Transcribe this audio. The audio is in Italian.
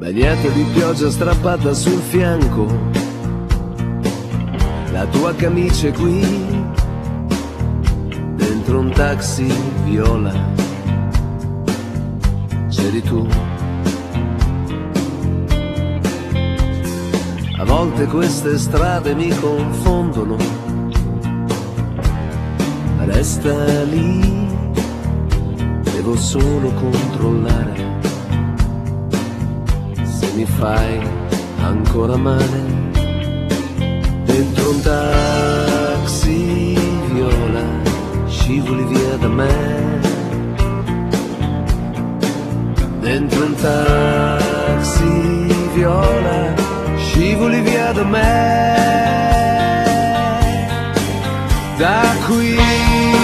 Bagnata di pioggia strappata sul fianco, la tua camicia è qui, dentro un taxi viola, c'eri tu. A volte queste strade mi confondono, resta lì, devo solo controllare se mi fai ancora male. Dentro un taxi viola, scivoli via da me. Dentro un taxi viola, scivoli via da me. Da qui